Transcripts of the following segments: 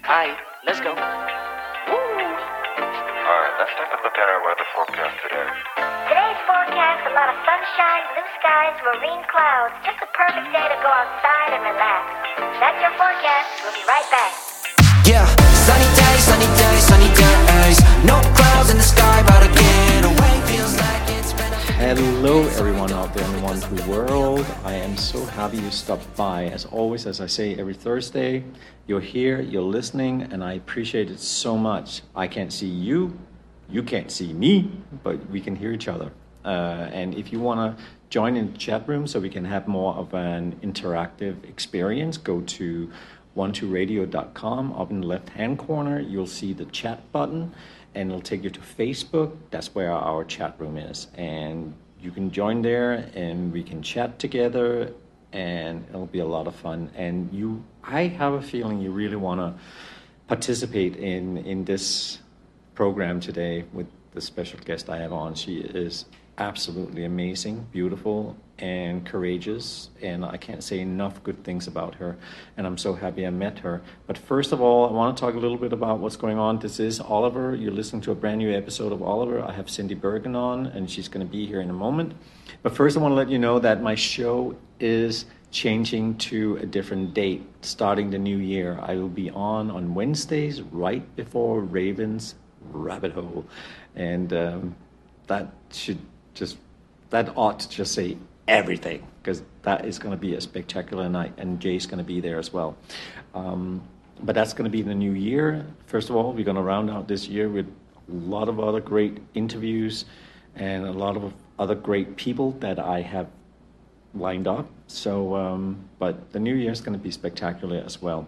Alright, let's go. Woo! Alright, let's take a look at our weather forecast today. Today's forecast, a lot of sunshine, blue skies, marine clouds. Just a perfect day to go outside and relax. That's your forecast. We'll be right back. Yeah, sunny days, sunny days, sunny days. No clouds in the sky, but I get away. Feels like it's been a... Hello everyone out there in the wonderful world. I am so happy you stopped by. As always, as I say every Thursday, you're here, you're listening, and I appreciate it so much. I can't see you, you can't see me, but we can hear each other. And if you want to join in the chat room so we can have more of an interactive experience, go to 12radio.com. Up in the left-hand corner, you'll see the chat button, and it'll take you to Facebook. That's where our chat room is. And you can join there, and we can chat together, and it'll be a lot of fun. And I have a feeling you really want to participate in this program today with the special guest I have on. She is absolutely amazing, beautiful, and courageous, and I can't say enough good things about her, and I'm so happy I met her. But first of all, I want to talk a little bit about what's going on. This is Oliver. You're listening to a brand new episode of Oliver. I have Cindy Bergen on, and she's going to be here in a moment. But first, I want to let you know that my show is changing to a different date starting the new year. I will be on Wednesdays right before Raven's Rabbit Hole, and that ought to just say everything, because that is going to be a spectacular night, and Jay's going to be there as well. But that's going to be the new year. First of all, we're going to round out this year with a lot of other great interviews and a lot of other great people that I have lined up. So, but the new year is going to be spectacular as well.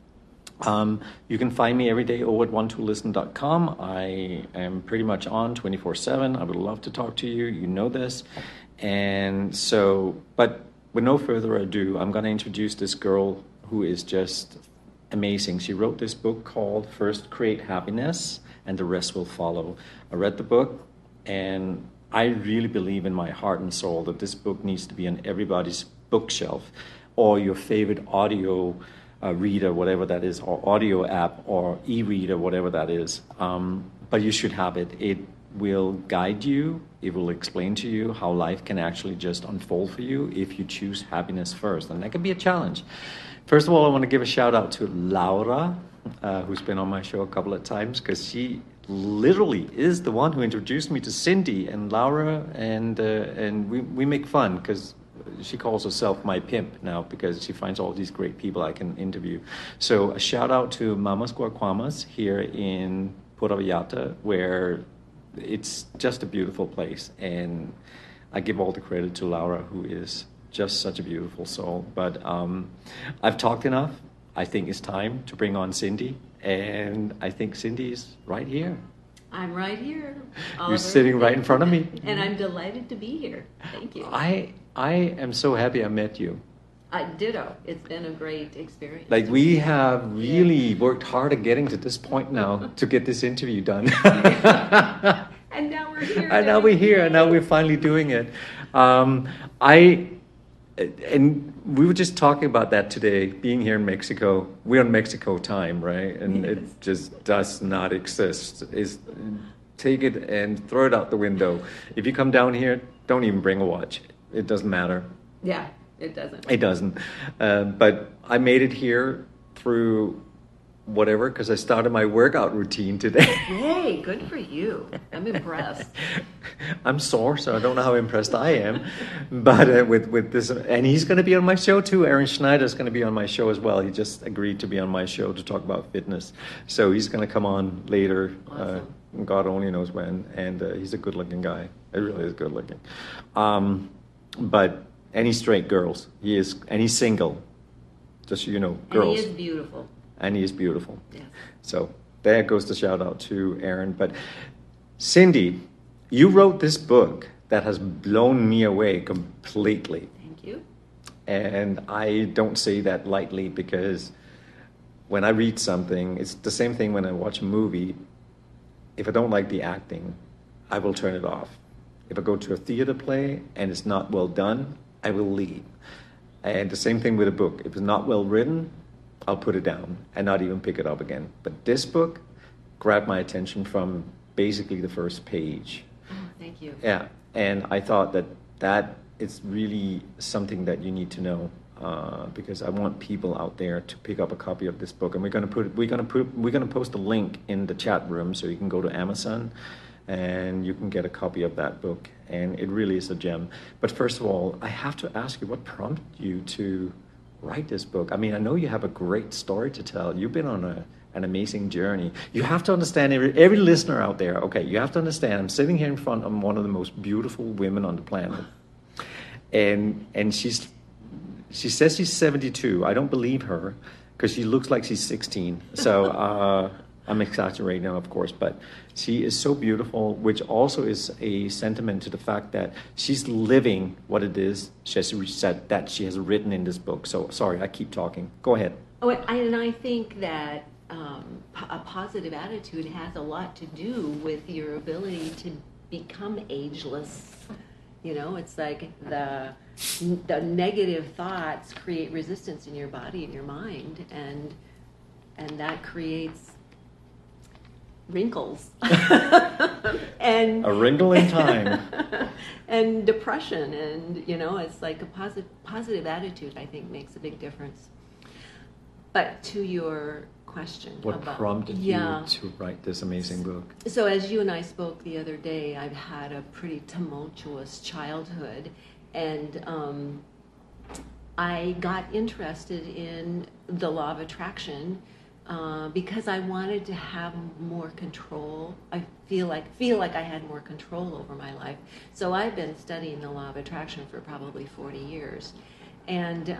You can find me every day over at one2listen.com. I am pretty much on 24/7. I would love to talk to you. You know this. And so, but with no further ado, I'm going to introduce this girl who is just amazing. She wrote this book called First Create Happiness, and the rest will follow. I read the book, and I really believe in my heart and soul that this book needs to be on everybody's bookshelf or your favorite audio reader, whatever that is, or audio app or e-reader, whatever that is. But you should have it. It will guide you. It will explain to you how life can actually just unfold for you if you choose happiness first. And that can be a challenge. First of all, I want to give a shout out to Laura, who's been on my show a couple of times, because she literally is the one who introduced me to Cindy and Laura, and we make fun because she calls herself my pimp now because she finds all these great people I can interview. So a shout out to Mamas Guaquamas here in Puerto Vallarta, where it's just a beautiful place. And I give all the credit to Laura, who is just such a beautiful soul. But I've talked enough. I think it's time to bring on Cindy. And I think Cindy's right here. I'm right here, Oliver. You're sitting right in front of me. And I'm delighted to be here. Thank you. I am so happy I met you. Ditto. It's been a great experience. Like, we have really worked hard at getting to this point now to get this interview done. And now we're here. And now we're here, and now we're finally doing it. And we were just talking about that today, being here in Mexico. We're on Mexico time, right? And Yes. it just does not exist. Take it and throw it out the window. If you come down here, don't even bring a watch. It doesn't matter. Yeah, it doesn't. It doesn't. But I made it here through whatever, because I started my workout routine today. Hey, good for you. I'm impressed. I'm sore, so I don't know how impressed I am. But with this, and he's going to be on my show too. Aaron Schneider is going to be on my show as well. He just agreed to be on my show to talk about fitness. So he's going to come on later. Awesome. God only knows when. And he's a good-looking guy. He really is good-looking. But any straight girls, and he's single. Just so you know, girls. And he is beautiful. And he is beautiful. Yes. So there goes the shout out to Aaron. But Cindy, you wrote this book that has blown me away completely. Thank you. And I don't say that lightly, because when I read something, it's the same thing when I watch a movie. If I don't like the acting, I will turn it off. If I go to a theater play and it's not well done, I will leave. And the same thing with a book. If it's not well written, I'll put it down and not even pick it up again. But this book grabbed my attention from basically the first page. Oh, thank you. Yeah, and I thought that is really something that you need to know, because I want people out there to pick up a copy of this book, and we're gonna post a link in the chat room so you can go to Amazon and you can get a copy of that book, and it really is a gem. But first of all, I have to ask you, what prompted you to write this book? I mean, I know you have a great story to tell. You've been on an amazing journey. You have to understand, every listener out there, okay, you have to understand, I'm sitting here in front of one of the most beautiful women on the planet. And she says she's 72. I don't believe her because she looks like she's 16. So I'm exaggerating now, of course, but she is so beautiful, which also is a sentiment to the fact that she's living what it is she has written in this book. So sorry, I keep talking. Go ahead. Oh, and I think that a positive attitude has a lot to do with your ability to become ageless. You know, it's like the negative thoughts create resistance in your body and your mind, and that creates wrinkles and a wrinkle in time and depression, and you know, it's like a positive attitude, I think, makes a big difference. But to your question, what prompted you to write this amazing book? So as you and I spoke the other day, I've had a pretty tumultuous childhood, and I got interested in the law of attraction because I wanted to have more control. I feel like I had more control over my life. So I've been studying the law of attraction for probably 40 years, and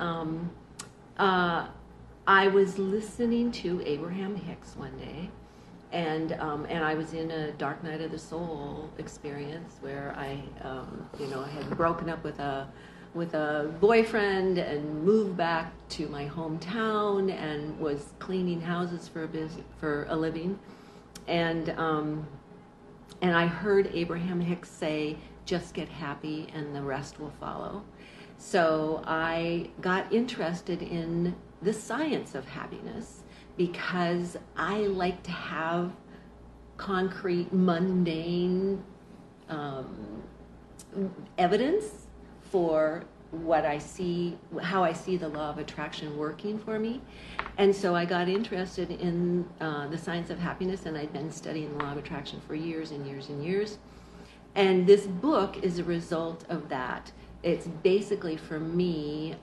I was listening to Abraham Hicks one day, and I was in a dark night of the soul experience where I had broken up with a boyfriend and moved back to my hometown and was cleaning houses for a living, and I heard Abraham Hicks say, "Just get happy, and the rest will follow." So I got interested in the science of happiness because I like to have concrete, mundane evidence for what I see, how I see the law of attraction working for me. And so I got interested in the science of happiness, and I'd been studying the law of attraction for years and years and years. And this book is a result of that. It's basically, for me,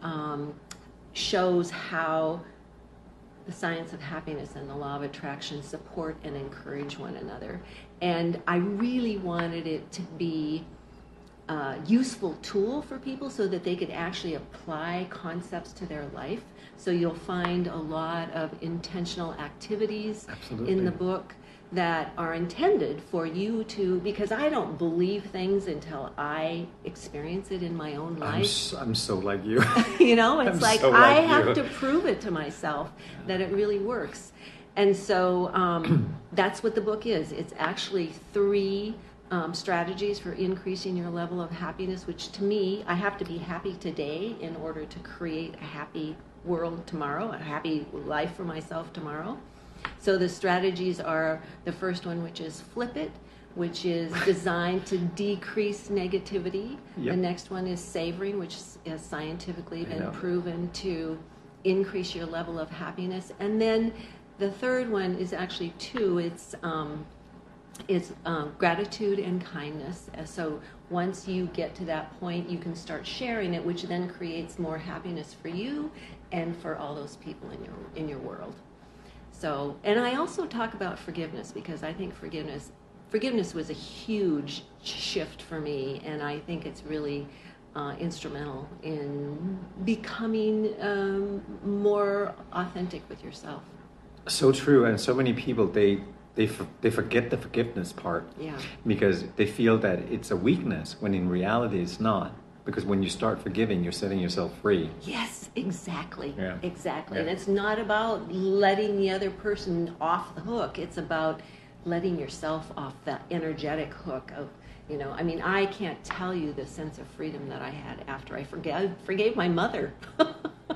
shows how the science of happiness and the law of attraction support and encourage one another. And I really wanted it to be a useful tool for people so that they could actually apply concepts to their life. So you'll find a lot of intentional activities in the book that are intended for you to, because I don't believe things until I experience it in my own life. I'm so like you. You know, it's like so I like have you. to prove it to myself that it really works. And so that's what the book is. It's actually 3 strategies for increasing your level of happiness, which to me, I have to be happy today in order to create a happy world tomorrow, a happy life for myself tomorrow. So the strategies are the first one, which is flip it, which is designed to decrease negativity. Yep. The next one is savoring, which has scientifically been proven to increase your level of happiness. And then the third one is actually 2. It's gratitude and kindness. So once you get to that point, you can start sharing it, which then creates more happiness for you and for all those people in your world. So, and I also talk about forgiveness because I think forgiveness was a huge shift for me, and I think it's really instrumental in becoming more authentic with yourself. So true, and so many people they forget the forgiveness part, because they feel that it's a weakness when in reality it's not. Because when you start forgiving, you're setting yourself free. Yes, exactly. Yeah. Exactly. Yeah. And it's not about letting the other person off the hook. It's about letting yourself off the energetic hook of, you know, I mean, I can't tell you the sense of freedom that I had after I forgave my mother.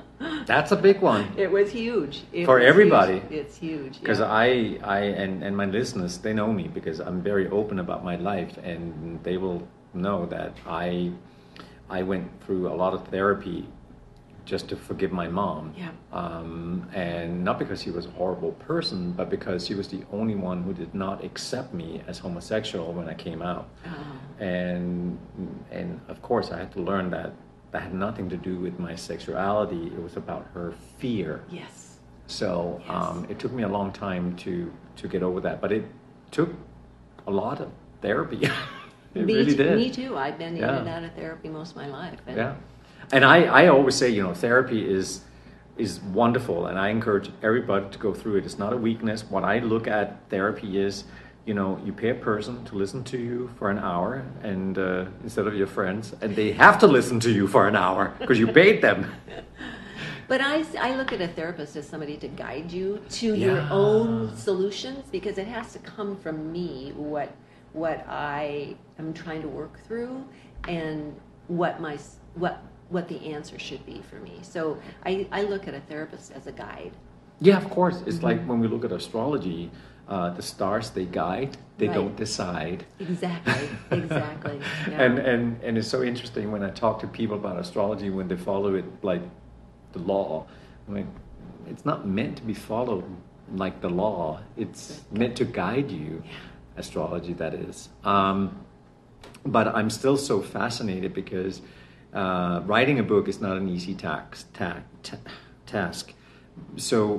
That's a big one. It was huge. For everybody. It's huge. Because yeah. and my listeners, they know me because I'm very open about my life, and they will know that I went through a lot of therapy just to forgive my mom. Yeah. And not because she was a horrible person, but because she was the only one who did not accept me as homosexual when I came out. Oh. And of course I had to learn that had nothing to do with my sexuality. It was about her fear. Yes. So Yes. it took me a long time to get over that, but it took a lot of therapy. It really did. Me too. I've been in Yeah. and out of therapy most of my life. And Yeah. And I always say, therapy is wonderful, and I encourage everybody to go through it. It's not a weakness. What I look at therapy is, you pay a person to listen to you for an hour, and instead of your friends, and they have to listen to you for an hour because you paid them. But I look at a therapist as somebody to guide you to your Yeah. own solutions, because it has to come from me what I am trying to work through, and what the answer should be for me. So I look at a therapist as a guide. Yeah, of course. It's like when we look at astrology, the stars, they guide, they Right. don't decide. Exactly. Yeah. And it's so interesting when I talk to people about astrology, when they follow it like the law. I mean, it's not meant to be followed like the law. It's meant to guide you, astrology that is. But I'm still so fascinated because writing a book is not an easy task. So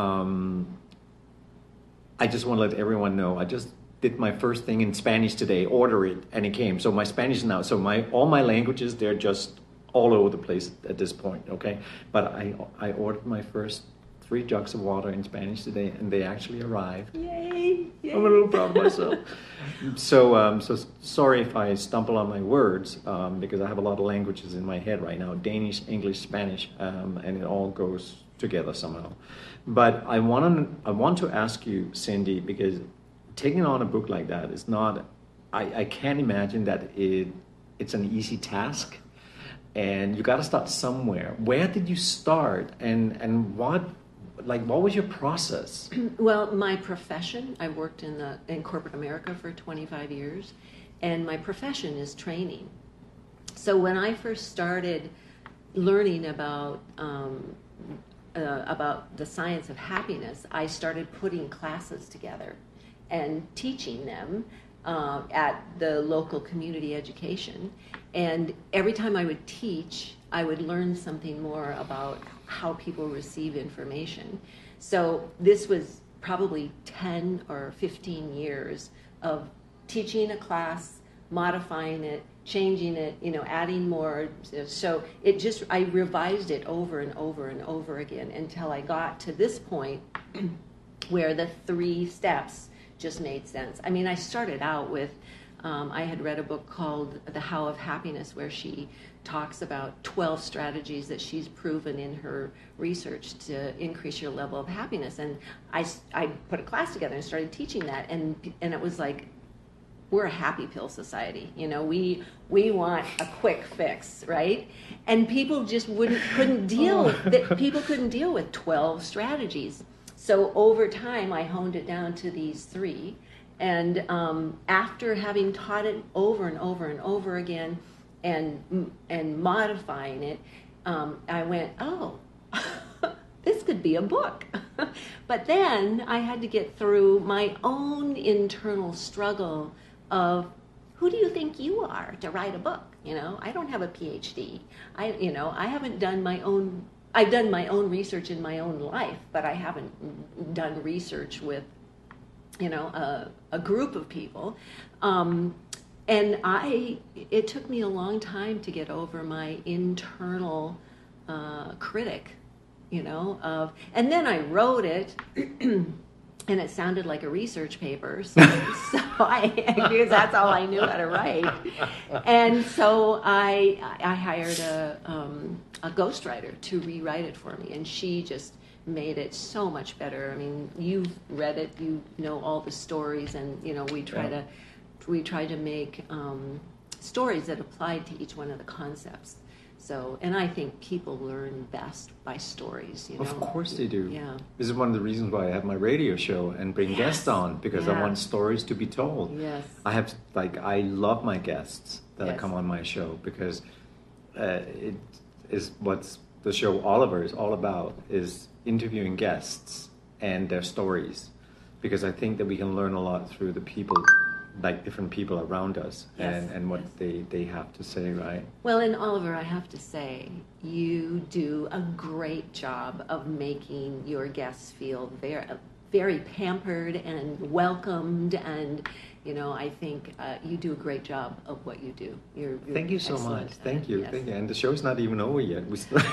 I just want to let everyone know, I just did my first thing in Spanish today, order it, and it came. So my Spanish now, so all my languages, they're just all over the place at this point, okay? But I ordered my first 3 jugs of water in Spanish today, and they actually arrived. Yay! I'm a little proud of myself. So sorry if I stumble on my words, because I have a lot of languages in my head right now: Danish, English, Spanish, and it all goes together somehow. But I want to ask you, Cindy, because taking on a book like that is not. I can't imagine that it's an easy task, and you got to start somewhere. Where did you start, and what was your process? Well, my profession, I worked in corporate America for 25 years, and my profession is training. So when I first started learning about the science of happiness, I started putting classes together and teaching them at the local community education. And every time I would teach, I would learn something more about how people receive information. So this was probably 10 or 15 years of teaching a class, modifying it, changing it, adding more. So I revised it over and over and over again until I got to this point where the 3 steps just made sense. I mean, I started out with, I had read a book called The How of Happiness, where she talks about 12 strategies that she's proven in her research to increase your level of happiness. And I put a class together and started teaching that, and it was like, we're a happy pill society. We want a quick fix, right? And people just couldn't deal with 12 strategies. So over time, I honed it down to these 3. And after having taught it over and over and over again and modifying it, I went, oh, this could be a book. But then I had to get through my own internal struggle of, who do you think you are to write a book? I don't have a PhD. I haven't done my own. I've done my own research in my own life, but I haven't done research with, a group of people. And it took me a long time to get over my internal critic, and then I wrote it. And it sounded like a research paper, because that's all I knew how to write. And so I hired a ghostwriter to rewrite it for me, and she just made it so much better. I mean, you've read it, you know all the stories, and we try to make stories that applied to each one of the concepts. So, and I think people learn best by stories, you know. Of course they do. Yeah. This is one of the reasons why I have my radio show and bring Yes. guests on, because I Yeah. want stories to be told. Yes. I love my guests that Yes. come on my show, because it is what's the show Oliver is all about, is interviewing guests and their stories, because I think that we can learn a lot through the people, like different people around us, Yes, and what yes. they have to say, right? Well, and Oliver, I have to say, you do a great job of making your guests feel very, very pampered and welcomed, and you know, I think you do a great job of what you do. You're Thank you so excellent much. at Thank it, you. yes. Thank you. And the show's not even over yet. We still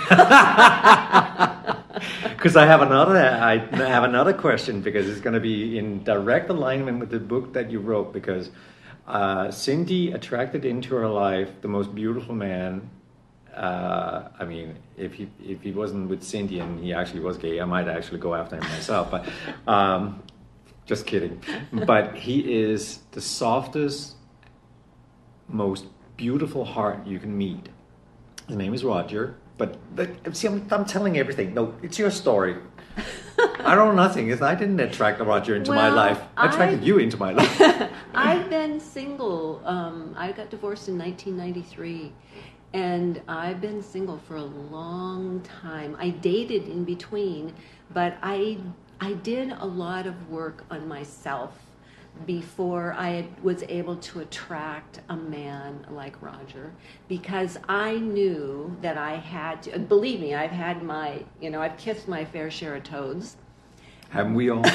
because I have another question, because it's going to be in direct alignment with the book that you wrote, because Cindy attracted into her life the most beautiful man. I mean, if he wasn't with Cindy and he actually was gay, I might actually go after him myself. But just kidding. But he is the softest, most beautiful heart you can meet. His name is Roger. But see, I'm telling everything. No, it's your story. I don't know nothing. I didn't attract Roger into my Well, life. I attracted you into my life. I've been single. I got divorced in 1993, and I've been single for a long time. I dated in between, but I did a lot of work on myself before I was able to attract a man like Roger, because I knew that I had to, believe me, I've had my, I've kissed my fair share of toads. Haven't we all?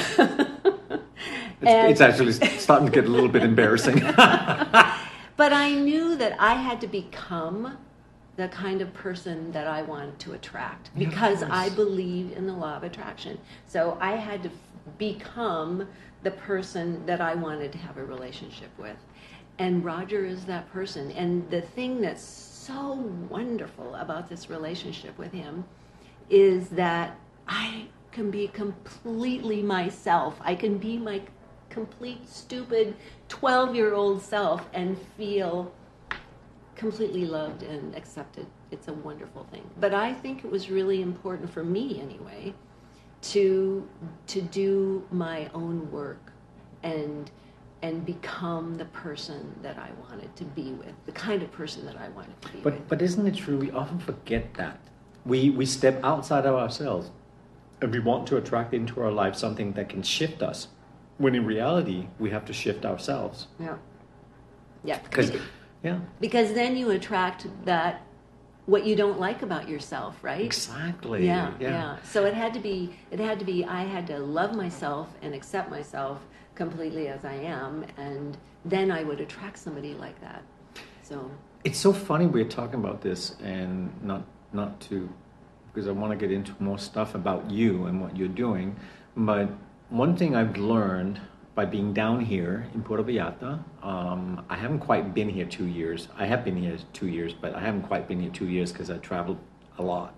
It's actually starting to get a little bit embarrassing. But I knew that I had to become the kind of person that I wanted to attract, because I believe in the law of attraction. So I had to become the person that I wanted to have a relationship with. And Roger is that person. And the thing that's so wonderful about this relationship with him is that I can be completely myself. I can be my complete stupid 12-year-old self and feel completely loved and accepted. It's a wonderful thing. But I think it was really important for me anyway to do my own work and become the person that I wanted to be with, the kind of person that I wanted to be with. But isn't it true? We often forget that. We step outside of ourselves and we want to attract into our life something that can shift us, when in reality we have to shift ourselves. Yeah. Because then you attract what you don't like about yourself, right? Exactly. Yeah. So it had to be I had to love myself and accept myself completely as I am, and then I would attract somebody like that. So it's so funny we're talking about this, and not to, because I want to get into more stuff about you and what you're doing, but one thing I've learned by being down here in Puerto Vallarta, I haven't quite been here 2 years. I have been here 2 years, but I haven't quite been here 2 years because I traveled a lot.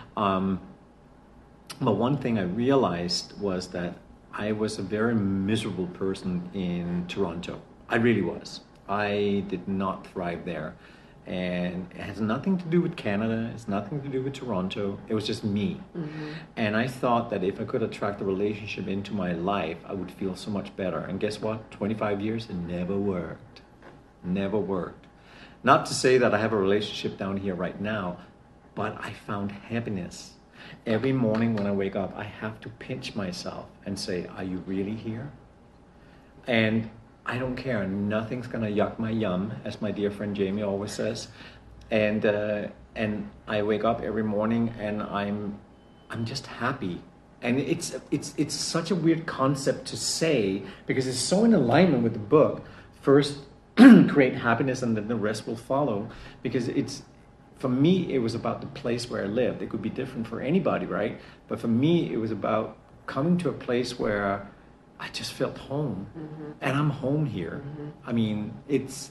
But one thing I realized was that I was a very miserable person in Toronto. I really was. I did not thrive there. And it has nothing to do with Canada. It's nothing to do with Toronto. It was just me. Mm-hmm. And I thought that if I could attract a relationship into my life, I would feel so much better. And guess what? 25 years, it never worked. Never worked. Not to say that I have a relationship down here right now, but I found happiness. Every morning when I wake up, I have to pinch myself and say, are you really here? And I don't care. Nothing's gonna yuck my yum, as my dear friend Jamie always says. And I wake up every morning and I'm just happy. And it's such a weird concept to say, because it's so in alignment with the book. First, create happiness, and then the rest will follow. Because for me, it was about the place where I lived. It could be different for anybody, right? But for me, it was about coming to a place where I just felt home, mm-hmm. and I'm home here. Mm-hmm. I mean, it's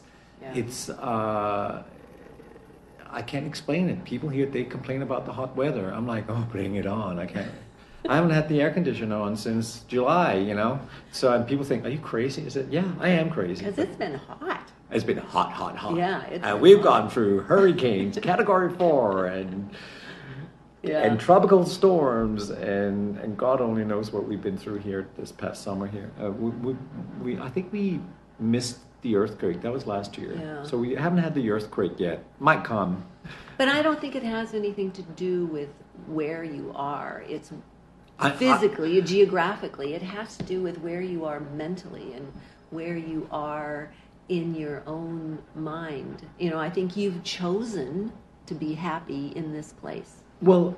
I can't explain it. People here, they complain about the hot weather. I'm like, oh, bring it on. I haven't had the air conditioner on since July, So and people think, are you crazy? I said, yeah, I am crazy. Because it's been hot. It's been hot. Yeah, it's and been we've hot. gone through hurricanes, Category 4, and Yeah. tropical storms, and God only knows what we've been through here this past summer here. I think we missed the earthquake. That was last year. Yeah. So we haven't had the earthquake yet. Might come. But I don't think it has anything to do with where you are. It's I- physically, geographically. It has to do with where you are mentally and where you are in your own mind. You know, I think you've chosen to be happy in this place. Well,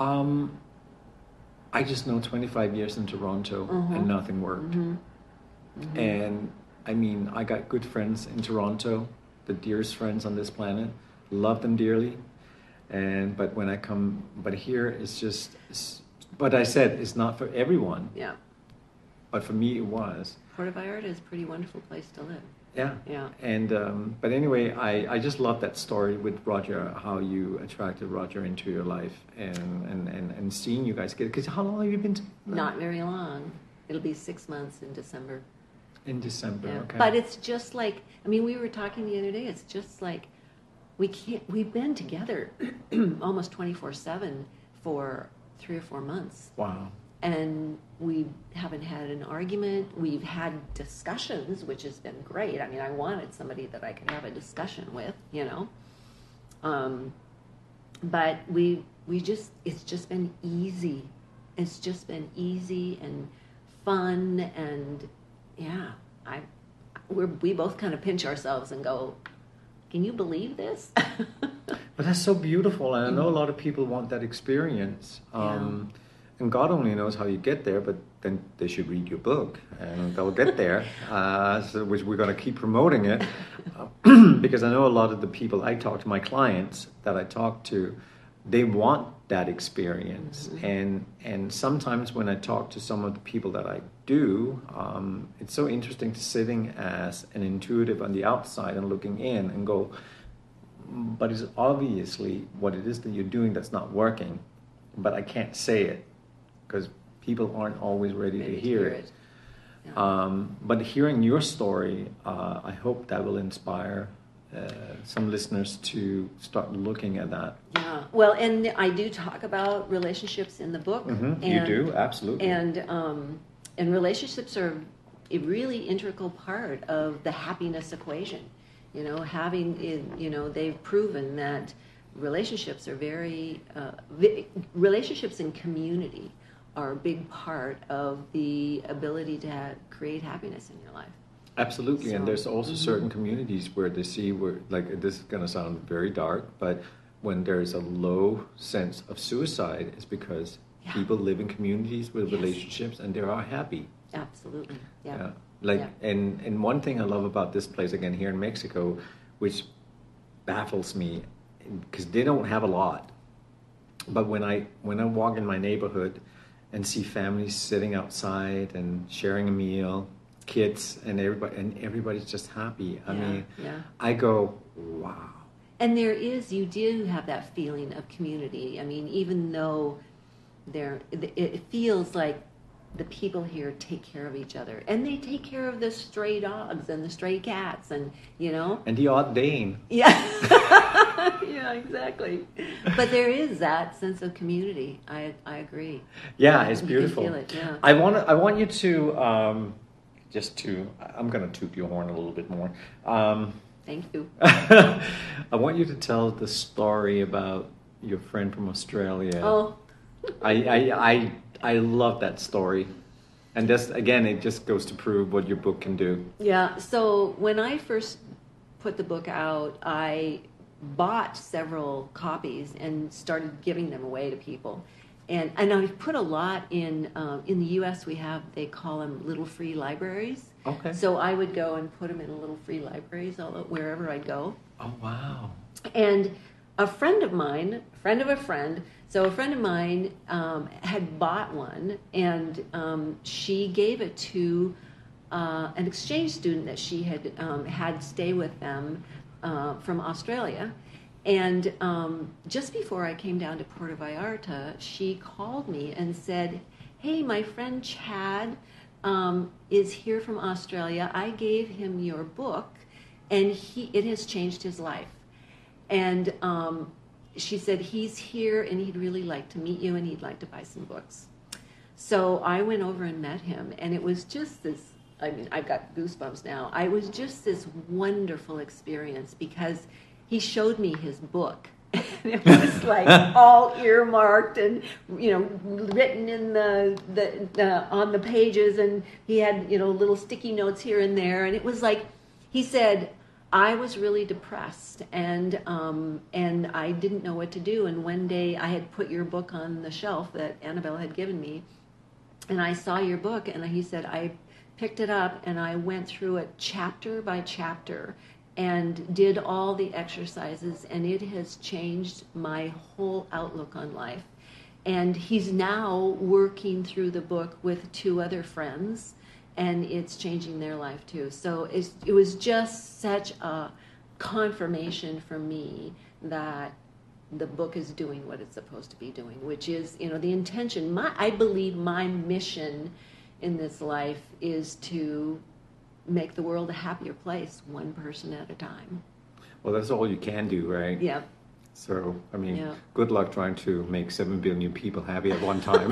I just know 25 years in Toronto and nothing worked. And I mean, I got good friends in Toronto, the dearest friends on this planet, love them dearly. But here it's just, but I said it's not for everyone, Yeah. but for me it was. Puerto Vallarta is a pretty wonderful place to live. Yeah. Yeah. And but anyway, I just love that story with Roger, how you attracted Roger into your life, and seeing you guys get. Because how long have you been? Not very long. It'll be 6 months in December. In December. Yeah. Okay. But it's just like, I mean, we were talking the other day, it's just like, we've been together almost 24/7 for 3 or 4 months. Wow. And we haven't had an argument. We've had discussions, which has been great. I mean, I wanted somebody that I could have a discussion with, you know. But it's just been easy. It's just been easy and fun, and yeah, we both kind of pinch ourselves and go, can you believe this? But that's so beautiful, and I know a lot of people want that experience. And God only knows how you get there, but then they should read your book, and they'll get there. Which we're going to keep promoting it, because I know a lot of the people I talk to, my clients that I talk to, they want that experience. And sometimes when I talk to some of the people that I do, it's so interesting to sitting as an intuitive on the outside and looking in and go, but it's obviously what it is that you're doing that's not working, but I can't say it because people aren't always ready to hear it. Yeah. But hearing your story, I hope that will inspire some listeners to start looking at that. Yeah. Well, and I do talk about relationships in the book. You do, absolutely. And relationships are a really integral part of the happiness equation. You know, they've proven that relationships are relationships in community are a big part of the ability to create happiness in your life. Absolutely, and So, there's also certain communities where they see where, like, this is going to sound very dark, but when there's a low sense of suicide, it's because people live in communities with relationships and they are happy. Absolutely, yeah. Yeah. Like, and one thing I love about this place again here in Mexico, which baffles me, because they don't have a lot, but when I walk in my neighborhood and see families sitting outside and sharing a meal, kids and everybody's just happy. I mean, I go, wow. And you do have that feeling of community. I mean, even though it feels like the people here take care of each other, and they take care of the stray dogs and the stray cats, and you know, and the odd Dane. Yeah, yeah, exactly. But there is that sense of community. I agree. Yeah, it's You beautiful. can feel it, yeah. I want you to I'm going to toot your horn a little bit more. Thank you. I want you to tell the story about your friend from Australia. Oh. I love that story. And just, again, it just goes to prove what your book can do. Yeah, so when I first put the book out, I bought several copies and started giving them away to people. And I put a lot in the U.S. they call them little free libraries. Okay. So I would go and put them in little free libraries wherever I'd go. Oh, wow. And a friend of mine, friend of a friend had bought one, and she gave it to an exchange student that she had stay with them from Australia. And just before I came down to Puerto Vallarta, she called me and said, "Hey, my friend Chad is here from Australia. I gave him your book, and it has changed his life. And she said, he's here and he'd really like to meet you and he'd like to buy some books. So I went over and met him, and it was just this, I mean, I've got goosebumps now. I was just this wonderful experience because he showed me his book. And it was like all earmarked and, you know, written in the on the pages, and he had, you know, little sticky notes here and there. And it was like, he said, I was really depressed and I didn't know what to do. And one day I had put your book on the shelf that Annabelle had given me, and I saw your book, and he said, I picked it up and I went through it chapter by chapter and did all the exercises, and it has changed my whole outlook on life. And he's now working through the book with 2 other friends, and it's changing their life too. So it was just such a confirmation for me that the book is doing what it's supposed to be doing, which is, you know, the intention. I believe my mission in this life is to make the world a happier place, one person at a time. Well, that's all you can do, right? Yeah. So, I mean, Yeah. good luck trying to make 7 billion people happy at one time.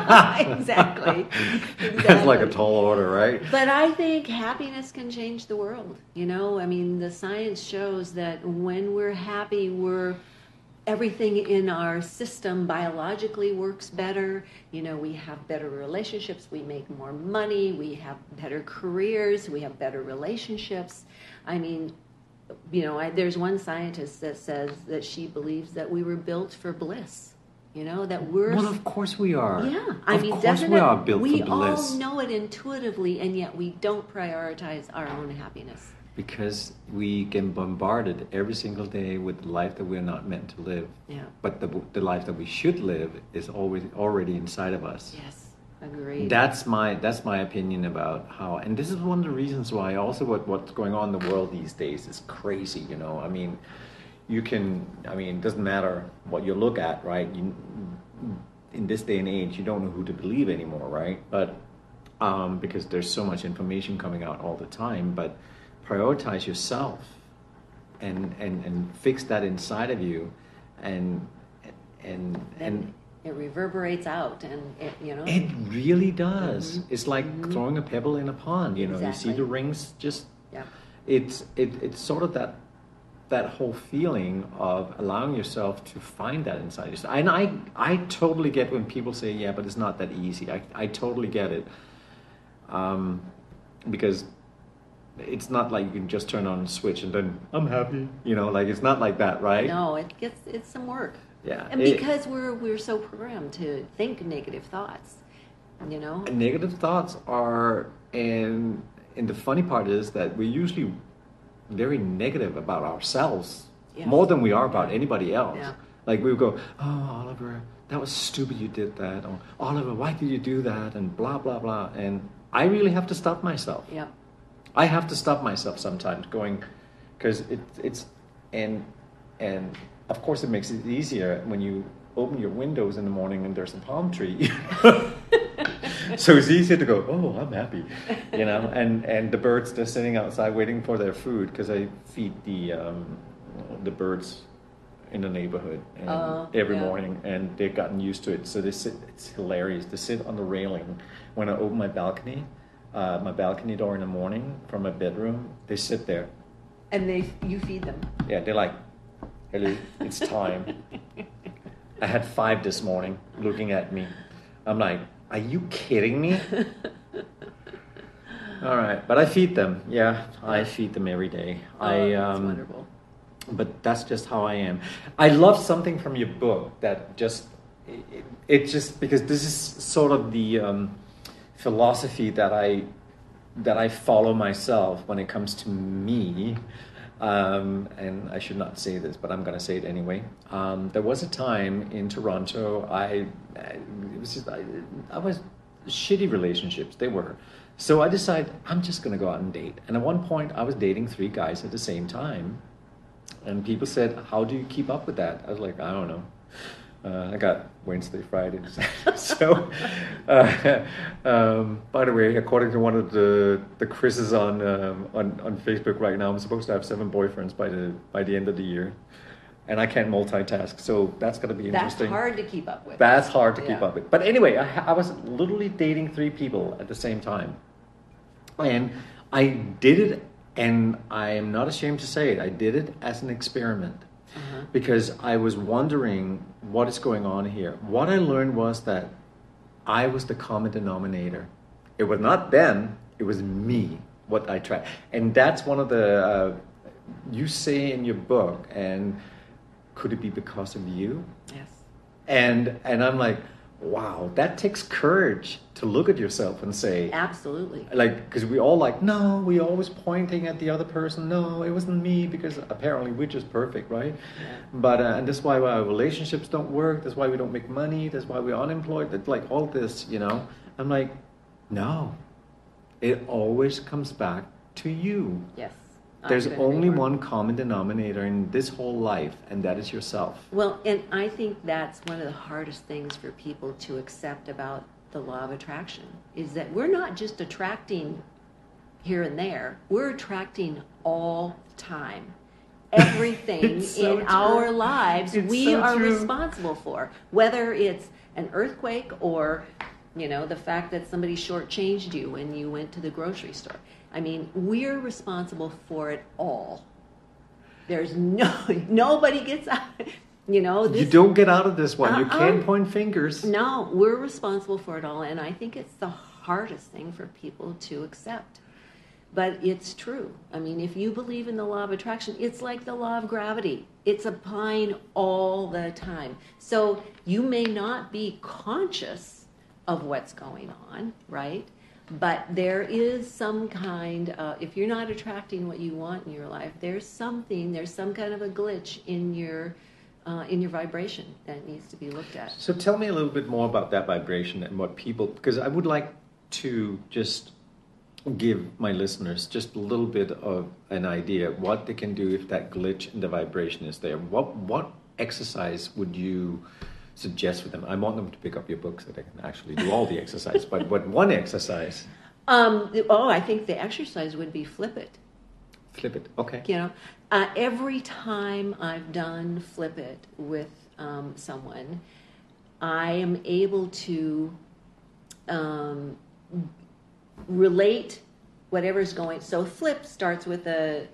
Exactly. That's like a tall order, right? But I think happiness can change the world. You know, I mean, the science shows that when we're happy, everything in our system biologically works better. You know, we have better relationships, we make more money, we have better careers, we have better relationships. I mean, you know, there's one scientist that says that she believes that we were built for bliss. You know, that we're... Well, of course we are. Yeah, I mean, of course definitely. we are built We for bliss. all know it intuitively, and yet we don't prioritize our own happiness. Because we get bombarded every single day with the life that we're not meant to live. Yeah. But the life that we should live is already inside of us. Yes, agreed. That's my opinion about how, and this is one of the reasons why also what's going on in the world these days is crazy, you know. I mean, it doesn't matter what you look at, right? In this day and age, you don't know who to believe anymore, right? But because there's so much information coming out all the time, but prioritize yourself and fix that inside of you, and it reverberates out, and it really does. Mm-hmm. It's like throwing a pebble in a pond. You know, Exactly. You see the rings. Just Yeah. It's sort of that whole feeling of allowing yourself to find that inside yourself. And I totally get when people say, yeah, but it's not that easy. I totally get it, because it's not like you can just turn on a switch and then I'm happy. You know, like it's not like that, right? No, it's some work. Yeah. And because we're so programmed to think negative thoughts, you know. Negative thoughts are, and the funny part is that we're usually very negative about ourselves, Yes. more than we are about anybody else. Yeah. Like we go, oh, Oliver, that was stupid you did that. Or Oliver, why did you do that? And blah, blah, blah. And I really have to stop myself. Yeah. I have to stop myself sometimes going, because it's of course it makes it easier when you open your windows in the morning and there's a palm tree. So it's easier to go, oh, I'm happy, you know, and the birds, they're sitting outside waiting for their food, because I feed the birds in the neighborhood every morning, and they've gotten used to it. So they sit, it's hilarious. They sit on the railing when I open my balcony door in the morning from my bedroom. They sit there. And you feed them. Yeah, they're like, hello, it's time. I had 5 this morning looking at me. I'm like, are you kidding me? All right, but I feed them. Yeah, I feed them every day. That's wonderful. But that's just how I am. I love something from your book that just, it just, because this is sort of the philosophy that I follow myself when it comes to me. And I should not say this, but I'm going to say it anyway. There was a time in Toronto, I was shitty relationships. They were. So I decided I'm just going to go out and date. And at one point I was dating 3 guys at the same time. And people said, how do you keep up with that? I was like, I don't know. I got Wednesday, Fridays. So, by the way, according to one of the Chris's on Facebook right now, I'm supposed to have 7 boyfriends by the end of the year, and I can't multitask. So that's going to be interesting. That's hard to keep up with. That's hard to keep Yeah. up with. But anyway, I was literally dating 3 people at the same time, and I did it, and I am not ashamed to say it. I did it as an experiment. Because I was wondering what is going on here. What I learned was that I was the common denominator. It was not them, it was me, what I tried. And that's one of the, you say in your book, and could it be because of you? Yes. And I'm like, wow, that takes courage to look at yourself and say, Absolutely. like, because we all like, no, we always pointing at the other person. No, it wasn't me, because apparently we're just perfect, right? Yeah. But and that's why our relationships don't work. That's why we don't make money. That's why we're unemployed. That's like all this, you know. I'm like, no, it always comes back to you. Yes. I There's couldn't agree only more. one common denominator in this whole life, and that is yourself. Well, and I think that's one of the hardest things for people to accept about the law of attraction, is that we're not just attracting here and there, we're attracting all the time. Everything It's so in true. our lives It's we so are true. responsible for, whether it's an earthquake or, you know, the fact that somebody shortchanged you when you went to the grocery store. I mean, we're responsible for it all. There's nobody gets out. You know, You don't get out of this one. You Uh-uh. can't point fingers. No, we're responsible for it all, and I think it's the hardest thing for people to accept. But it's true. I mean, if you believe in the law of attraction, it's like the law of gravity. It's applying all the time. So you may not be conscious of what's going on, right? But there is some kind of, if you're not attracting what you want in your life, there's some kind of a glitch in your vibration that needs to be looked at. So tell me a little bit more about that vibration and what people, because I would like to just give my listeners just a little bit of an idea what they can do if that glitch in the vibration is there. What exercise would you suggest for them? I want them to pick up your book so they can actually do all the exercise, but what one exercise? I think the exercise would be flip it. Flip it, okay. You know, every time I've done flip it with someone, I am able to relate whatever's going. So flip starts with a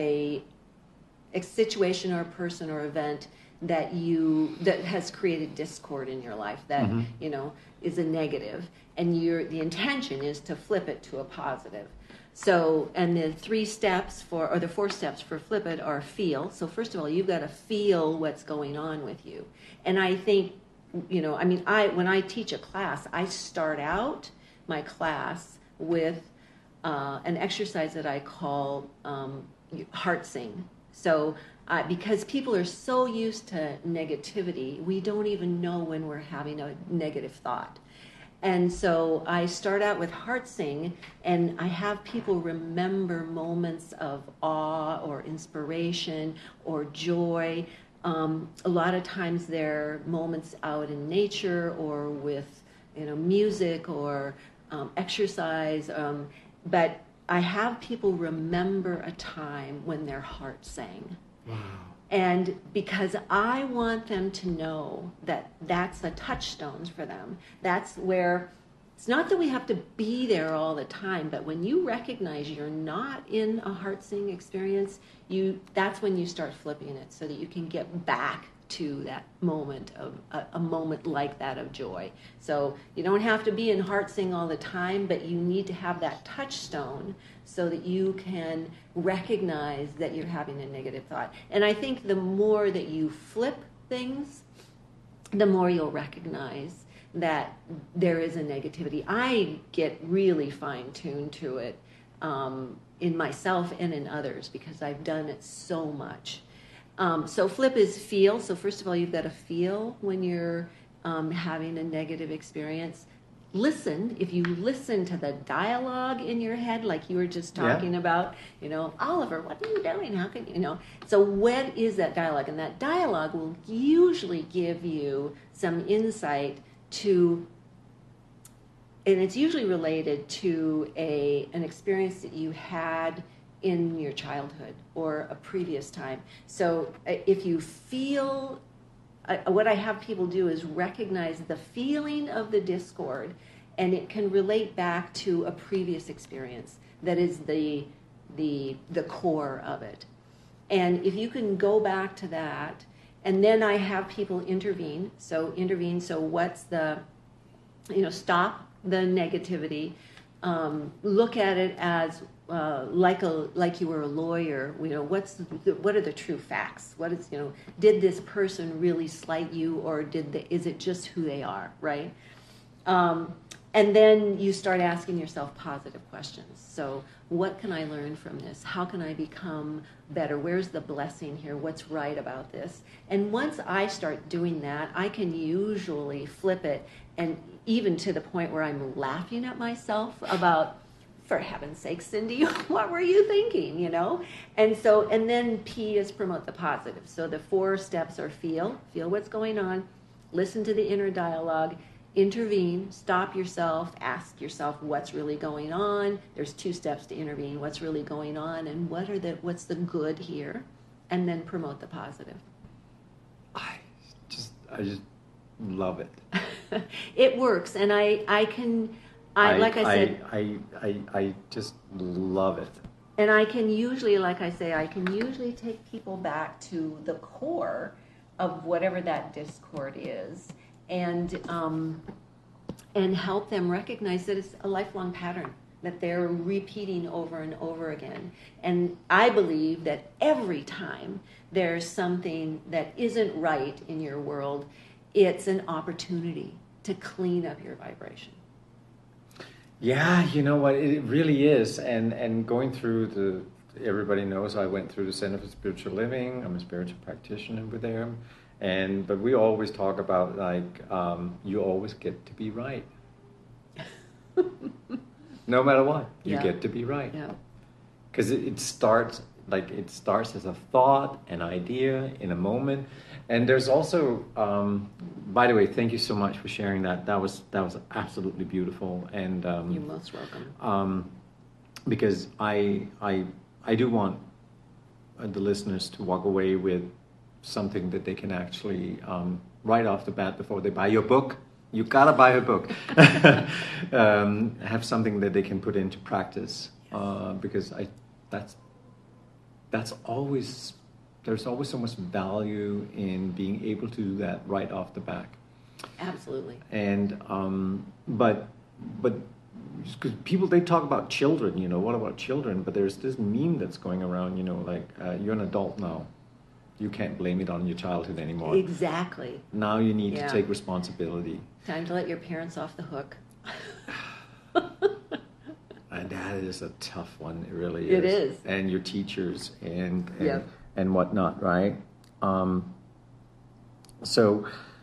situation or a person or event that has created discord in your life that you know is a negative, and the intention is to flip it to a positive. So, and the 4 steps for flip it are feel. So first of all, you've got to feel what's going on with you. And I think, you know, I mean, when I teach a class, I start out my class with an exercise that I call heart sing. So because people are so used to negativity, we don't even know when we're having a negative thought. And so I start out with heart sing, and I have people remember moments of awe or inspiration or joy. A lot of times they're moments out in nature or with, you know, music or exercise. But I have people remember a time when their heart sang. Wow. And because I want them to know that that's the touchstones for them. That's where, it's not that we have to be there all the time, but when you recognize you're not in a heart sing experience, that's when you start flipping it so that you can get back to that moment of a moment like that of joy. So you don't have to be in heart sing all the time, but you need to have that touchstone so that you can recognize that you're having a negative thought. And I think the more that you flip things, the more you'll recognize that there is a negativity. I get really fine-tuned to it in myself and in others because I've done it so much. So flip is feel. So first of all, you've got to feel when you're having a negative experience. listen, if you listen to the dialogue in your head, like you were just talking about, Oliver, what are you doing? How can so what is that dialogue? And that dialogue will usually give you some insight to, and it's usually related to an experience that you had in your childhood or a previous time. So if you feel, what I have people do is recognize the feeling of the discord, and it can relate back to a previous experience that is the core of it. And if you can go back to that, and then I have people intervene. So what's the, stop the negativity, look at it as like you were a lawyer. What are the true facts? What is, did this person really slight you, or is it just who they are, right? And then you start asking yourself positive questions. So what can I learn from this? How can I become better? Where's the blessing here? What's right about this? And once I start doing that, I can usually flip it, and even to the point where I'm laughing at myself about, for heaven's sake, Cindy, what were you thinking, And then P is promote the positive. So the 4 steps are feel what's going on, listen to the inner dialogue, intervene, stop yourself, ask yourself what's really going on. There's 2 steps to intervene, what's really going on, and what's the good here, and then promote the positive. I just love it. It works, and I just love it. And I can usually, take people back to the core of whatever that discord is, and help them recognize that it's a lifelong pattern that they're repeating over and over again. And I believe that every time there's something that isn't right in your world, it's an opportunity to clean up your vibration. Yeah, you know what, it really is. And going through everybody knows I went through the Center for Spiritual Living. I'm a spiritual practitioner with them. But we always talk about, you always get to be right. No matter what, you get to be right. Yeah. Because it starts as a thought, an idea, in a moment. And there's also, by the way, thank you so much for sharing that. That was absolutely beautiful. And you're most welcome. Because I do want the listeners to walk away with something that they can actually, right off the bat, before they buy your book, you gotta buy her book, have something that they can put into practice. Because that's always, there's always so much value in being able to do that right off the bat. Absolutely. And but because people, they talk about children, what about children? But there's this meme that's going around, you're an adult now. You can't blame it on your childhood anymore. Exactly. Now you need to take responsibility. Time to let your parents off the hook. And that is a tough one. It really is. It is. And your teachers and whatnot, right? So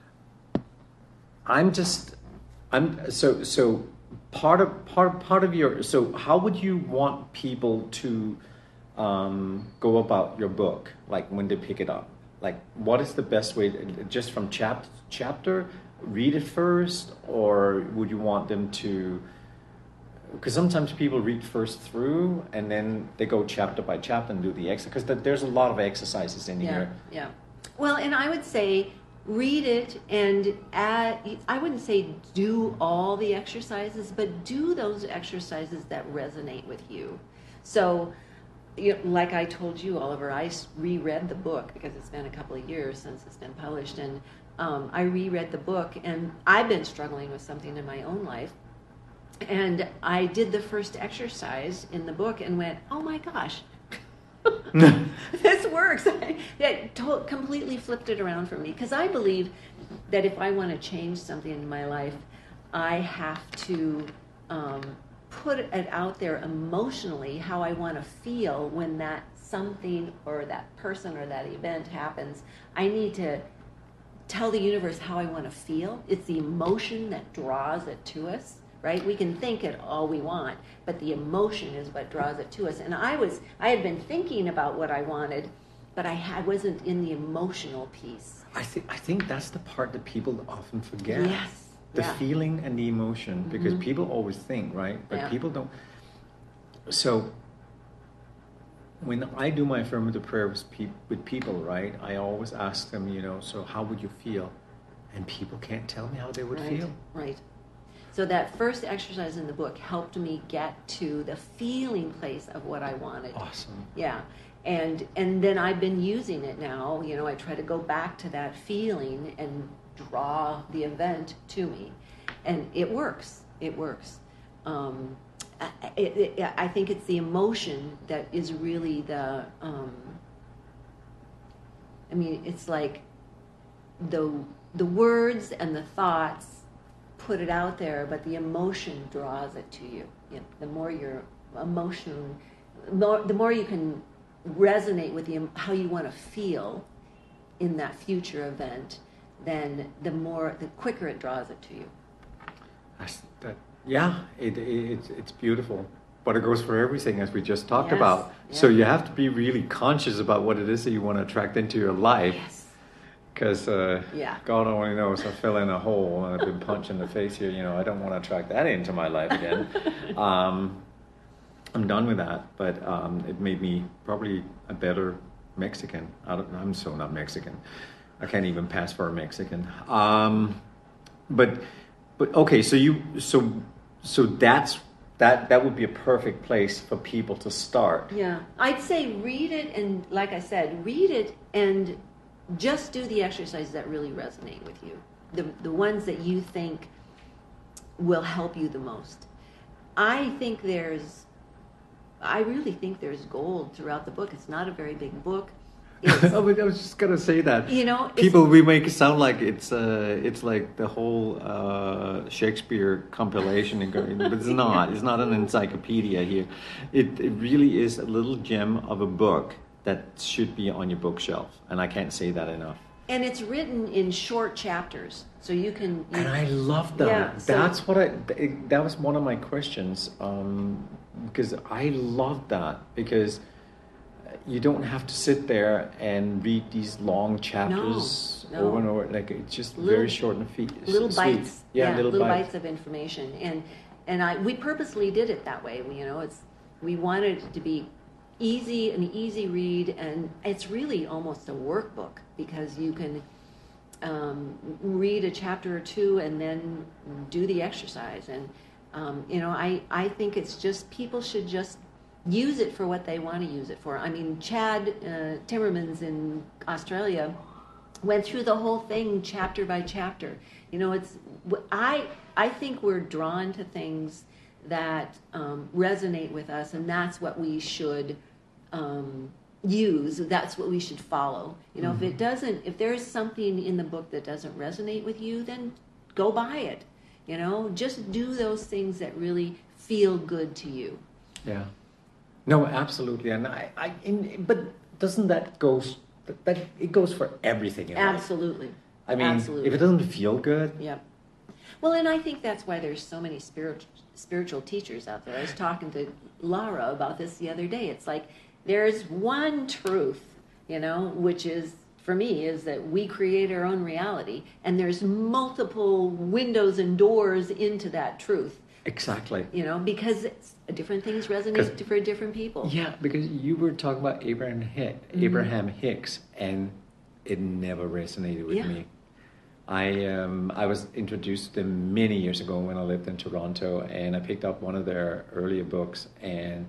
part of your, so how would you want people to go about your book, like when they pick it up? Like, what is the best way, just from chapter to chapter, read it first, or would you want them to, because sometimes people read first through and then they go chapter by chapter and do the exercise, because there's a lot of exercises in here. Yeah. Well, and I would say read it, and I wouldn't say do all the exercises, but do those exercises that resonate with you. So, like I told you, Oliver, I reread the book because it's been a couple of years since it's been published, and I reread the book, and I've been struggling with something in my own life. And I did the first exercise in the book and went, oh my gosh, this works. That completely flipped it around for me, because I believe that if I want to change something in my life, I have to put it out there emotionally, how I want to feel when that something or that person or that event happens. I need to tell the universe how I want to feel. It's the emotion that draws it to us, right? We can think it all we want, but the emotion is what draws it to us. And I had been thinking about what I wanted, but I wasn't in the emotional piece. I think that's the part that people often forget. Yes. The Yeah. feeling and the emotion, because Mm-hmm. people always think, right? But Yeah. people don't. So when I do my affirmative prayer with people, right, I always ask them, so how would you feel? And people can't tell me how they would feel. Right. So that first exercise in the book helped me get to the feeling place of what I wanted. Awesome. Yeah. And then I've been using it now. I try to go back to that feeling and draw the event to me. And it works. It works. I think it's the emotion that is really the, it's like the words and the thoughts put it out there, but the emotion draws it to you. The more your emotion, the more you can resonate with how you want to feel in that future event, then the quicker it draws it to you. It's beautiful, but it goes for everything, as we just talked Yes, about. yeah. So you have to be really conscious about what it is that you want to attract into your life. Yes. Because Yeah. God only knows I fell in a hole and I've been punched in the face here. I don't want to attract that into my life again. I'm done with that. But it made me probably a better Mexican. I'm so not Mexican. I can't even pass for a Mexican. But okay. So that's that would be a perfect place for people to start. Yeah, I'd say read it, and like I said, read it and just do the exercises that really resonate with you, the ones that you think will help you the most. I really think there's gold throughout the book. It's not a very big book. I was just gonna say that. We make it sound like it's like the whole Shakespeare compilation, but it's not. It's not an encyclopedia here. It really is a little gem of a book that should be on your bookshelf, and I can't say that enough. And it's written in short chapters, so you can. And I love that. Yeah, That was one of my questions, because I love that, because you don't have to sit there and read these long chapters No. over and over. Like, it's just very short and sweet. Little bites. Yeah, little bites. Of information. And we purposely did it that way. We wanted it to be an easy read, and it's really almost a workbook, because you can read a chapter or two and then do the exercise. And I think it's just, people should just use it for what they want to use it for. I mean, Chad Timmermans in Australia went through the whole thing chapter by chapter. I think we're drawn to things that resonate with us, and that's what we should use. That's what we should follow. If there's something in the book that doesn't resonate with you, then go buy it. Just do those things that really feel good to you. Yeah. No, absolutely. And but doesn't that goes? That it goes for everything in life. Absolutely. I mean, Absolutely. if it doesn't feel good. Yep. Well, and I think that's why there's so many spiritual teachers out there. I was talking to Laura about this the other day. It's like there's one truth, which is, for me, is that we create our own reality, and there's multiple windows and doors into that truth. Exactly. Because different things resonate for different people. Yeah, because you were talking about Abraham Hicks, and it never resonated with me. I was introduced to them many years ago when I lived in Toronto, and I picked up one of their earlier books, and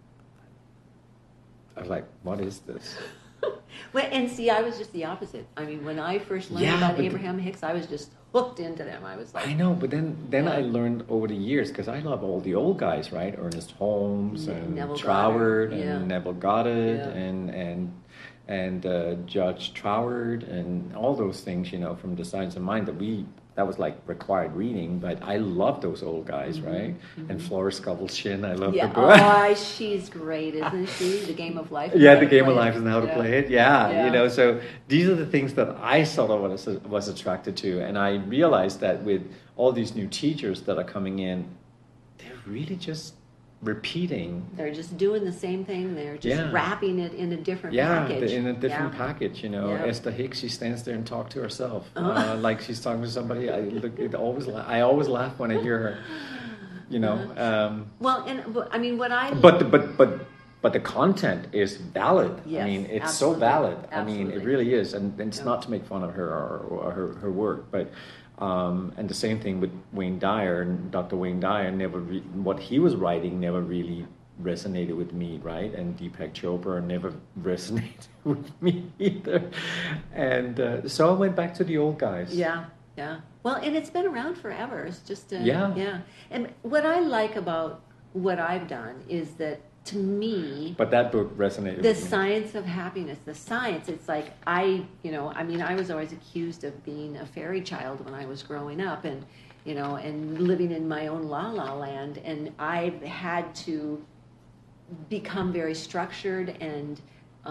I was like, what is this? Well, and see, I was just the opposite. I mean, when I first learned about Abraham Hicks, I was just hooked into them. I was like, I know, but then I learned over the years, because I love all the old guys, right? Ernest Holmes and Neville Troward Goddard, and Neville Goddard Yeah. and Judge Troward and all those things, from The Science of Mind that we that was like required reading, but I love those old guys, right? And Flora Scovel-Shinn, I love Yeah. the book. Oh, she's great, isn't she? The Game of Life. Yeah, the Game of Life is how to play it. Yeah, Yeah. you know, so these are the things that I sort of was attracted to, and I realized that with all these new teachers that are coming in, they're really just repeating. They're just doing the same thing. They're just Yeah. wrapping it in a different Yeah, package. in a different Yeah. package, you know. Yeah. Esther Hicks, she stands there and talks to herself, Oh. like she's talking to somebody. I always laugh when I hear her, you know. Well, I mean, what I But the content is valid. Yes, I mean, it's absolutely. so valid. I mean, it Absolutely. really is, and it's Yeah. not to make fun of her or her work, but and the same thing with Wayne Dyer. And Dr. Wayne Dyer what he was writing never really resonated with me, right? And Deepak Chopra never resonated with me either. And so I went back to the old guys. Yeah, yeah. Well, and it's been around forever. It's just Yeah. yeah. And what I like about what I've done is that, to me, But that book resonated the with me. science of happiness, the science, it's like I was always accused of being a fairy child when I was growing up, and and living in my own la la land, and I've had to become very structured and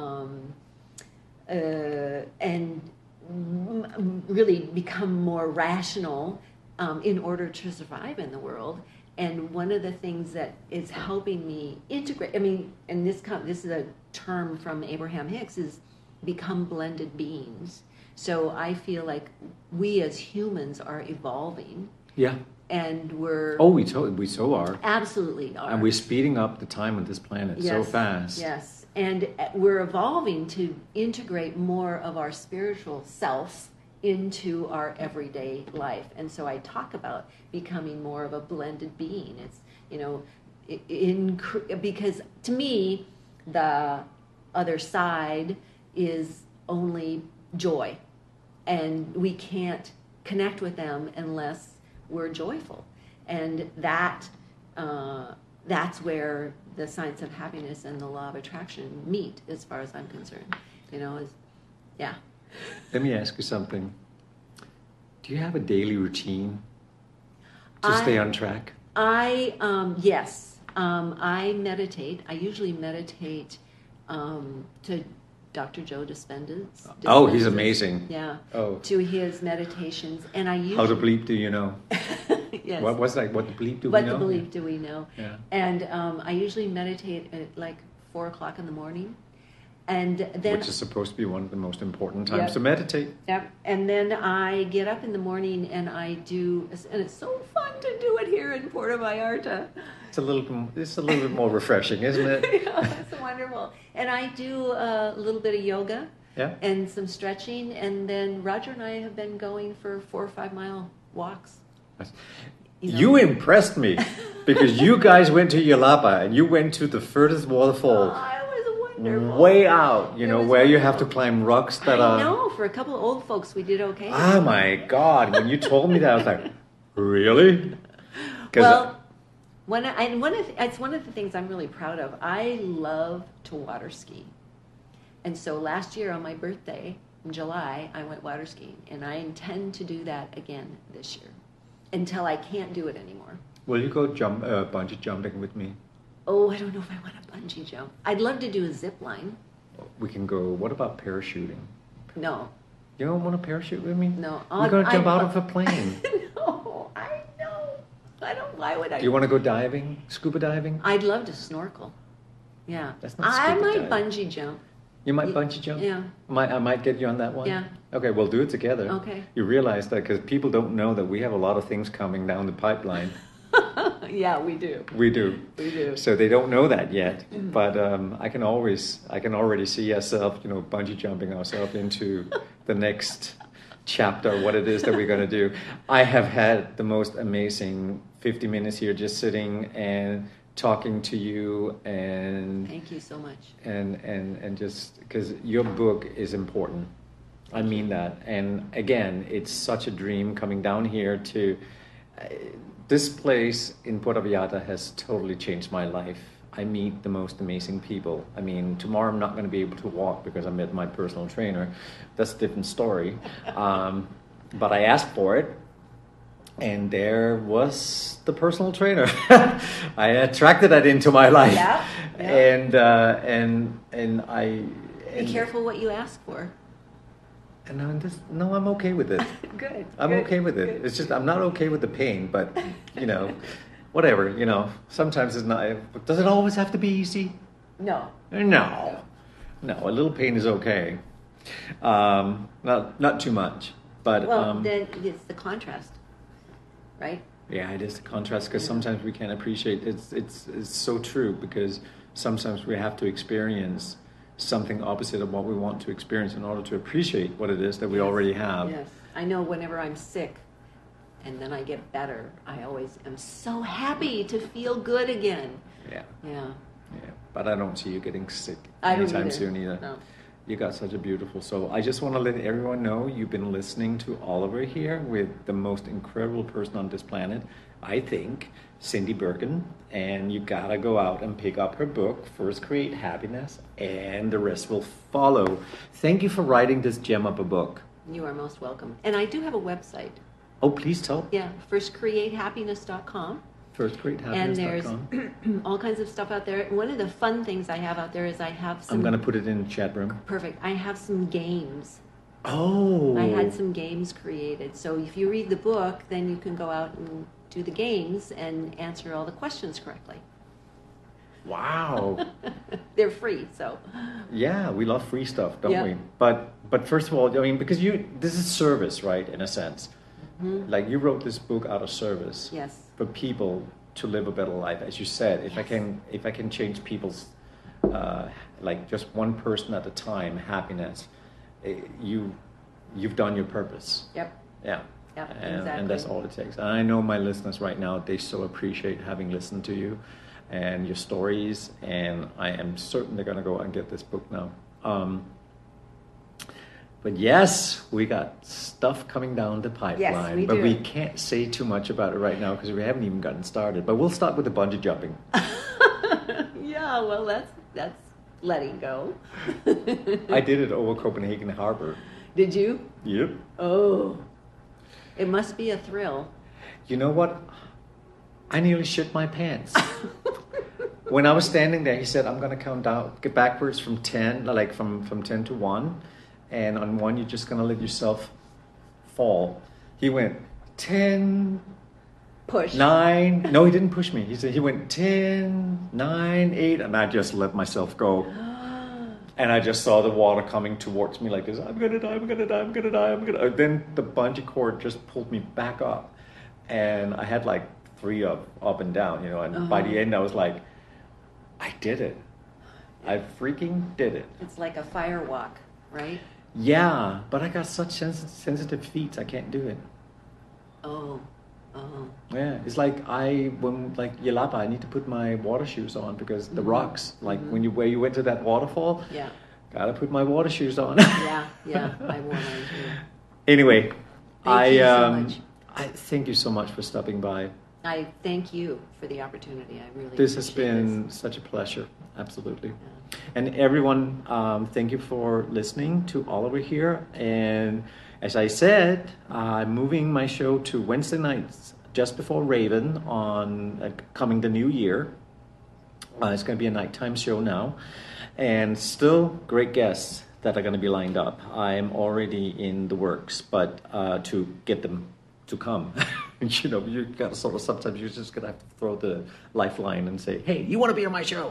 really become more rational in order to survive in the world. And one of the things that is helping me integrate, and this is a term from Abraham Hicks, is become blended beings. So I feel like we as humans are evolving, Yeah. and we're Oh, we so are. absolutely are. And we're speeding up the time on this planet so fast. Yes, and we're evolving to integrate more of our spiritual self into our everyday life. And so I talk about becoming more of a blended being. It's, because to me, the other side is only joy, and we can't connect with them unless we're joyful. And that's where the science of happiness and the law of attraction meet, as far as I'm concerned. Yeah. Let me ask you something. Do you have a daily routine to stay on track? Yes. I meditate. I usually meditate to Dr. Joe Dispenza's. Oh, he's amazing. Yeah. Oh. To his meditations, and I usually. How to bleep do you know? Yes. What was that? What the bleep do What we know? the belief do we know? Yeah. And I usually meditate at like 4:00 in the morning, and then Which is supposed to be one of the most important times Yep. to meditate. Yep. And then I get up in the morning and I do, and it's so fun to do it here in Puerto Vallarta. It's a little bit more refreshing, isn't it? Yeah, it's wonderful. And I do a little bit of yoga Yeah. and some stretching, and then Roger and I have been going for 4 or 5 mile walks. You impressed me because you guys went to Yalapa and you went to the furthest waterfall. Oh, it was wonderful. Way out, It was where you have to wonderful. climb rocks that I are. know, for a couple of old folks, we did okay. Oh my God! When you told me that, I was like, really? 'Cause Well, it's one of the things I'm really proud of. I love to water ski. And so last year on my birthday, in July, I went water skiing. And I intend to do that again this year until I can't do it anymore. will you go bungee jumping with me? Oh, I don't know if I want to bungee jump. I'd love to do a zip line. We can go. What about parachuting? No. You don't want to parachute with me? No. We're gonna jump out of a plane. No, I know. I don't. Why would I? Do you want to go diving? Scuba diving? I'd love to snorkel. Yeah. That's not I scuba might diving. bungee jump. You might bungee jump? Yeah. I might get you on that one? Yeah. Okay, we'll do it together. Okay. You realize that because people don't know that we have a lot of things coming down the pipeline. Yeah, we do. We do. We do. So they don't know that yet. But I can already see ourselves, bungee jumping ourselves into the next chapter, what it is that we're going to do. I have had the most amazing 50 minutes here just sitting and talking to you, and Thank you so much. and just because your book is important. I mean that. And again, it's such a dream coming down here to this place in Puerto Vallarta has totally changed my life. I meet the most amazing people. I mean, tomorrow I'm not going to be able to walk because I met my personal trainer. That's a different story. But I asked for it, And there was the personal trainer. I attracted that into my life. Yeah. And I. Be careful what you ask for. And I'm okay with it. Good. I'm okay with it. It's just I'm not okay with the pain, but whatever. Sometimes it's not. Does it always have to be easy? No. No. A little pain is okay. Not too much, but then it's the contrast, right? yeah, it is the contrast because sometimes we can't appreciate. It's so true because sometimes we have to experience something opposite of what we want to experience in order to appreciate what it is that we already have. Yes, I know. Whenever I'm sick, and then I get better, I always am so happy to feel good again. Yeah. Yeah. Yeah, but I don't see you getting sick I don't anytime either. soon either. No. You got such a beautiful soul. I just want to let everyone know you've been listening to Oliver here with the most incredible person on this planet, I think, Cindy Birkin. And you gotta go out and pick up her book, First Create Happiness, and the rest will follow. Thank you for writing this gem of a book. You are most welcome. And I do have a website. Oh, please tell. Yeah, firstcreatehappiness.com. And there's FirstCreateHappiness.com. all kinds of stuff out there. One of the fun things I have out there is I have some... I'm gonna put it in the chat room. Perfect. I have some games. Oh. I had some games created. So if you read the book, then you can go out and do the games and answer all the questions correctly. Wow. They're free, so... Yeah, we love free stuff, don't Yeah. we? But first of all, I mean, because this is service, right? In a sense, like you wrote this book out of service. Yes. For people to live a better life, as you said. If I can change people's, like just one person at a time, happiness, you've done your purpose. Yep. Yeah. Yep, And exactly. that's all it takes. And I know my listeners right now, they so appreciate having listened to you and your stories, and I am certain they're going to go out and get this book now. But yes, we got stuff coming down the pipeline. Yes, we but do. we can't say too much about it right now because we haven't even gotten started. But we'll start with the bungee jumping. Yeah, well, that's letting go. I did it over Copenhagen Harbor. Did you? Yep. Oh, it must be a thrill. You know what? I nearly shit my pants. When I was standing there, he said, I'm going to count down, get backwards from 10, like from 10 to 1. And on 1, you're just going to let yourself fall. He went 10, Push. 9. No, he didn't push me. He went 10, 9, 8. And I just let myself go. And I just saw the water coming towards me like this. I'm going to die, I'm going to die, I'm going to die, I'm going to... Then the bungee cord just pulled me back up. And I had like 3 up and down, And by the end, I was like, I did it. I freaking did it. It's like a fire walk, right? Yeah, but I got such sensitive feet, I can't do it. Oh. Yeah, it's like when Yelapa, I need to put my water shoes on because the rocks, like where you went to that waterfall, Yeah. gotta put my water shoes on. Yeah, I wore mine too. Anyway, Thank you so much. I thank you so much for stopping by. I thank you for the opportunity. I really This has appreciate been such a pleasure, absolutely. And everyone, thank you for listening to Oliver here. And as I said, I'm moving my show to Wednesday nights, just before Raven, on coming the new year. It's going to be a nighttime show now. And still great guests that are going to be lined up. I'm already in the works, but to get them to come. You got to sort of, sometimes you're just going to have to throw the lifeline and say, hey, you want to be on my show?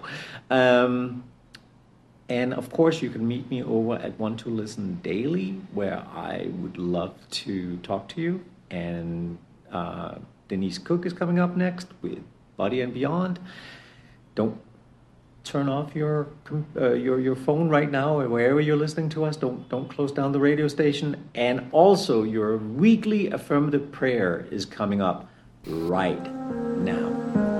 And of course, you can meet me over at One to Listen Daily, where I would love to talk to you. And Denise Cook is coming up next with Body and Beyond. Don't turn off your phone right now, or wherever you're listening to us. Don't close down the radio station. And also, your weekly affirmative prayer is coming up right now.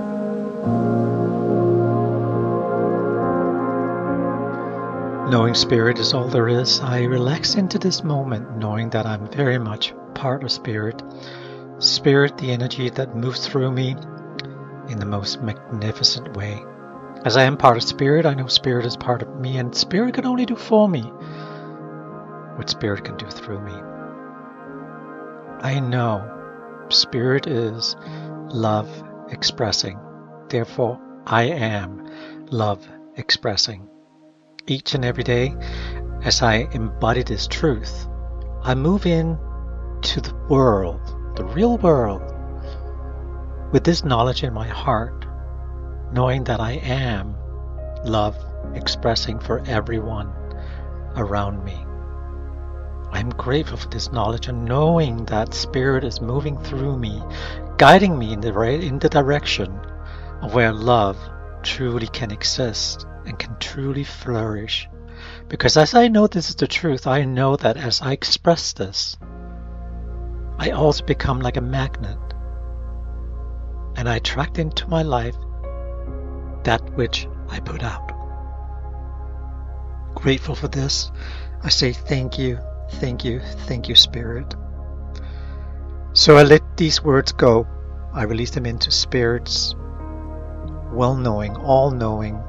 Knowing Spirit is all there is, I relax into this moment, knowing that I'm very much part of Spirit. Spirit, the energy that moves through me in the most magnificent way. As I am part of Spirit, I know Spirit is part of me, and Spirit can only do for me what Spirit can do through me. I know Spirit is love expressing. Therefore, I am love expressing. Each and every day, as I embody this truth, I move in to the world, the real world, with this knowledge in my heart, knowing that I am love expressing for everyone around me. I'm grateful for this knowledge and knowing that Spirit is moving through me, guiding me in the direction of where love truly can exist and can truly flourish. Because as I know this is the truth, I know that as I express this, I also become like a magnet, and I attract into my life that which I put out. Grateful for this. I say thank you, thank you, thank you, Spirit. So I let these words go. I release them into Spirit's well-knowing, all-knowing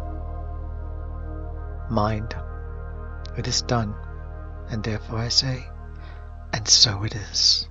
mind. It is done, and therefore I say, and so it is.